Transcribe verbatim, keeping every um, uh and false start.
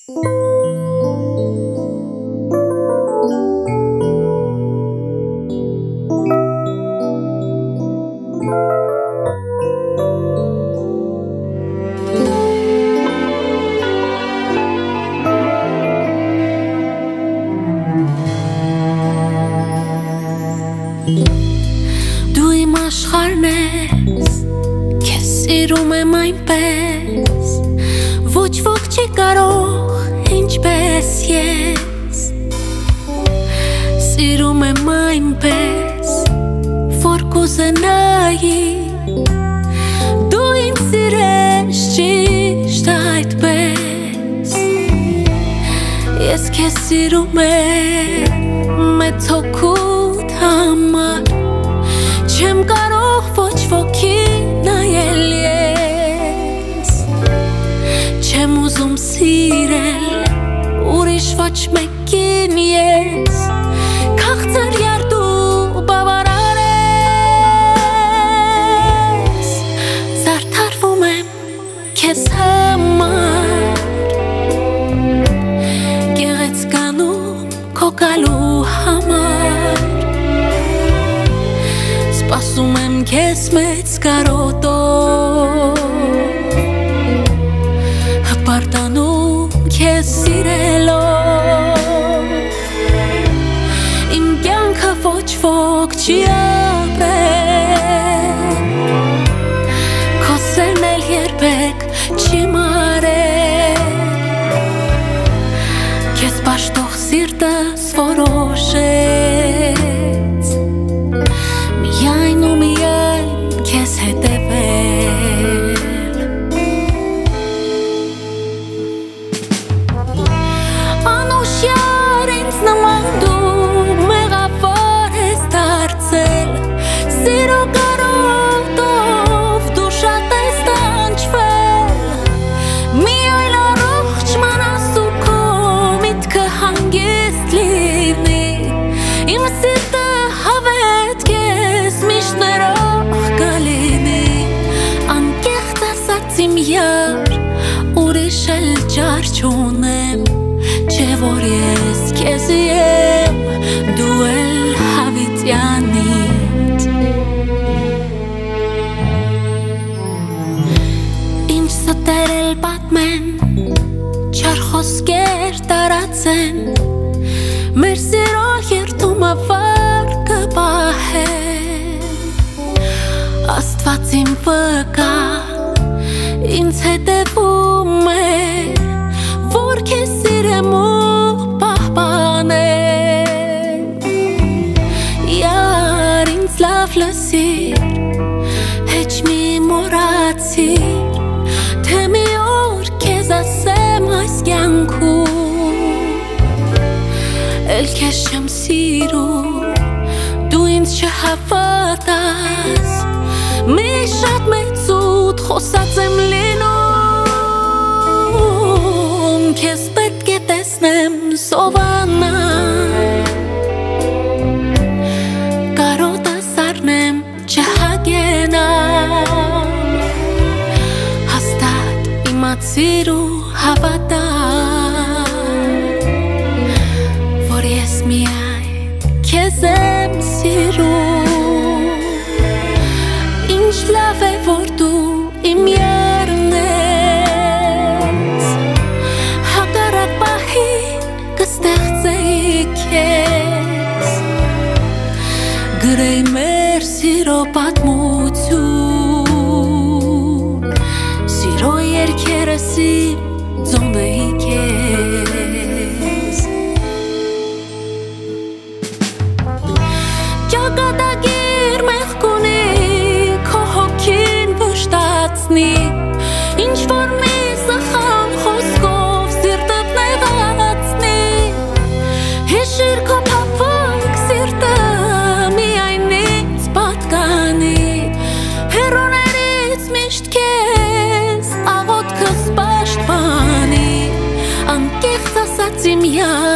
Դու իմ աշխարհն ես, քեզ սիրում եմ այնպես, ոչ ոք չի կարող ինչպես ես, սիրում եմ այնպես, որ կուզենայի, դու ինձ սիրես ճիշտ այդպես, ես քեզ սիրում եմ մեծ հոգուտ համար, չեմ կարող ոչ ոքի նայել ես, չեմ ուզում սիրել ուրիշ ոչ մեկին ես, քաղցր երդու բավարար ես, զարդարվում եմ քեզ համար, գեղեցկանում քո գալու համար, սպասում եմ քեզ մեծ կարոտով, հպարտանում քեզ սիրելով, իմ կյանքը ոչ ոք չի ապրել, քո սերն էլ երբեք չի մարել, քեզ պաշտող սիրտս որոշեց, միայն ու միայն քեզ հետևել, անուշյար ինձ նման դու մեղավոր ես դարձել, սիրո կարոտով դու շատ ես տանջվել, մի այլ առողջ մանաս ու քո միտքը հանգիստ լինի, իմ սիրտը հավետ քեզ միշտ ներող կլինի, անկեղծ ասած իմ յար, ուրիշ էլ ջար չունեմ, չէ որ ես քեզի եմ, դու էլ հավիտյանից, ինչ ստեր էլ պատմեն, չար խոսքեր տարածեն, մեր սիրո երդումը վար կպահեն, Աստված իմ վկա, ինձ հետևում է, որ քեզ սիրեմ ու պահպանեմ, յար ինձ լավ լսիր, հեչ մի մոռացիր, թե մի օր քեզ ասեմ այս կյանքում, էլ քեզ չեմ սիրում, դու ինձ չհավատաս, մի շատ մեծուտ խոսած եմ լինում, քեզ պետք է տեսնեմ սովանալ, կարոտս առնեմ չհագենամ, հաստատ իմացիր ու հավատալ, որ ես միայն քեզ եմ սիրում, ինչ լավ է որ դու իմ յարն ես, հակառակ պահին կստեղծեի քեզ, գրեի մեր սիրո պատմություն, սիրո երգերս իմ ձոնդեի քեզ, ճակատագիր մեղք ունի, քո հոգին վշտացնի, ինչ որ մի սխալ խոսքով սիրտդ նեղացնի, հիշիր քո փափուկ սիրտը միայն ինձ պատկանի, հեռուներից միշտ քեզ աղոթքս պաշտպանի, անկեղծ ասած իմ յար,